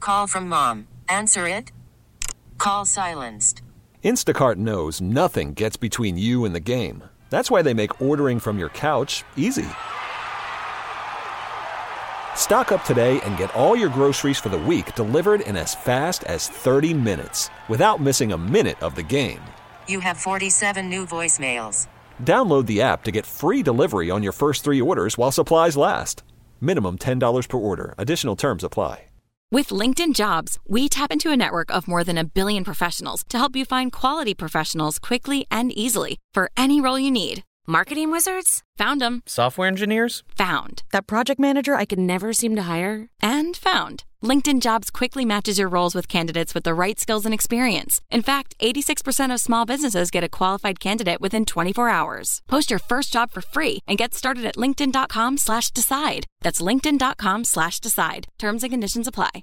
call from mom. Answer it. Call silenced. Instacart knows nothing gets between you and the game. That's why they make ordering from your couch easy. Stock up today and get all your groceries for the week delivered in as fast as 30 minutes without missing a minute of the game. You have 47 new voicemails. Download the app to get free delivery on your first 3 orders while supplies last. Minimum $10 per order. Additional terms apply. With LinkedIn Jobs, we tap into a network of more than 1 billion professionals to help you find quality professionals quickly and easily for any role you need. Marketing wizards? Found them. Software engineers? Found. That project manager I could never seem to hire? And found. LinkedIn Jobs quickly matches your roles with candidates with the right skills and experience. In fact, 86% of small businesses get a qualified candidate within 24 hours. Post your first job for free and get started at linkedin.com/decide. That's linkedin.com/decide. Terms and conditions apply.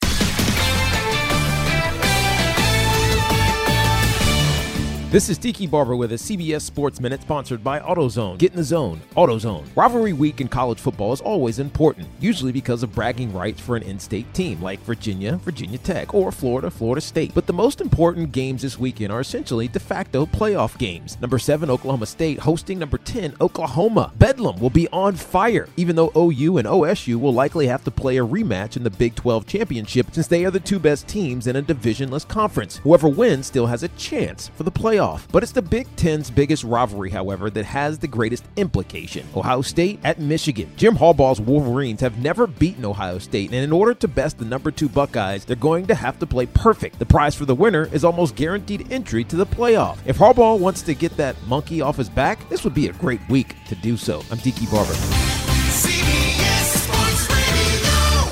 This is Tiki Barber with a CBS Sports Minute sponsored by AutoZone. Get in the zone. AutoZone. Rivalry week in college football is always important, usually because of bragging rights for an in-state team like Virginia, Virginia Tech, or Florida, Florida State. But the most important games this weekend are essentially de facto playoff games. Number 7, Oklahoma State hosting number 10, Oklahoma. Bedlam will be on fire, even though OU and OSU will likely have to play a rematch in the Big 12 championship since they are the 2 best teams in a divisionless conference. Whoever wins still has a chance for the playoff. But it's the Big Ten's biggest rivalry, however, that has the greatest implication. Ohio State at Michigan. Jim Harbaugh's Wolverines have never beaten Ohio State, and in order to best the number 2 Buckeyes, they're going to have to play perfect. The prize for the winner is almost guaranteed entry to the playoff. If Harbaugh wants to get that monkey off his back, this would be a great week to do so. I'm Tiki Barber. CBS Sports Radio.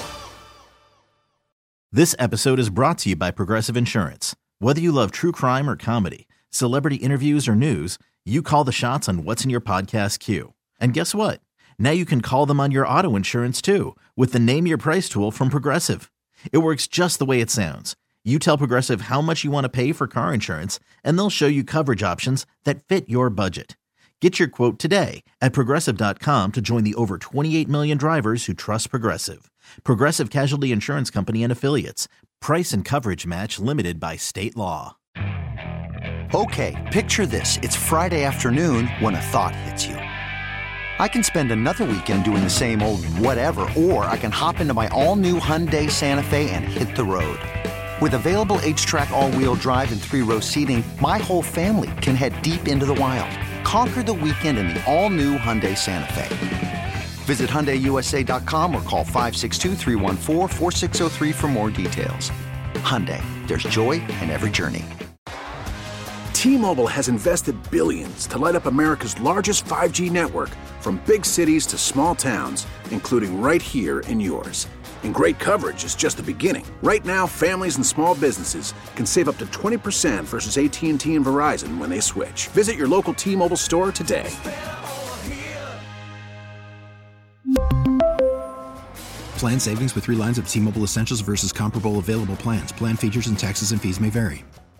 This episode is brought to you by Progressive Insurance. Whether you love true crime or comedy, celebrity interviews or news, you call the shots on what's in your podcast queue. And guess what? Now you can call them on your auto insurance too with the Name Your Price tool from Progressive. It works just the way it sounds. You tell Progressive how much you want to pay for car insurance, and they'll show you coverage options that fit your budget. Get your quote today at Progressive.com to join the over 28 million drivers who trust Progressive. Progressive Casualty Insurance Company and Affiliates. Price and coverage match limited by state law. Okay, picture this. It's Friday afternoon when a thought hits you. I can spend another weekend doing the same old whatever, or I can hop into my all-new Hyundai Santa Fe and hit the road. With available H-Track all-wheel drive and 3-row seating, my whole family can head deep into the wild. Conquer the weekend in the all-new Hyundai Santa Fe. Visit HyundaiUSA.com or call 562-314-4603 for more details. Hyundai, there's joy in every journey. T-Mobile has invested billions to light up America's largest 5G network, from big cities to small towns, including right here in yours. And great coverage is just the beginning. Right now, families and small businesses can save up to 20% versus AT&T and Verizon when they switch. Visit your local T-Mobile store today. Plan savings with 3 lines of T-Mobile Essentials versus comparable available plans. Plan features and taxes and fees may vary.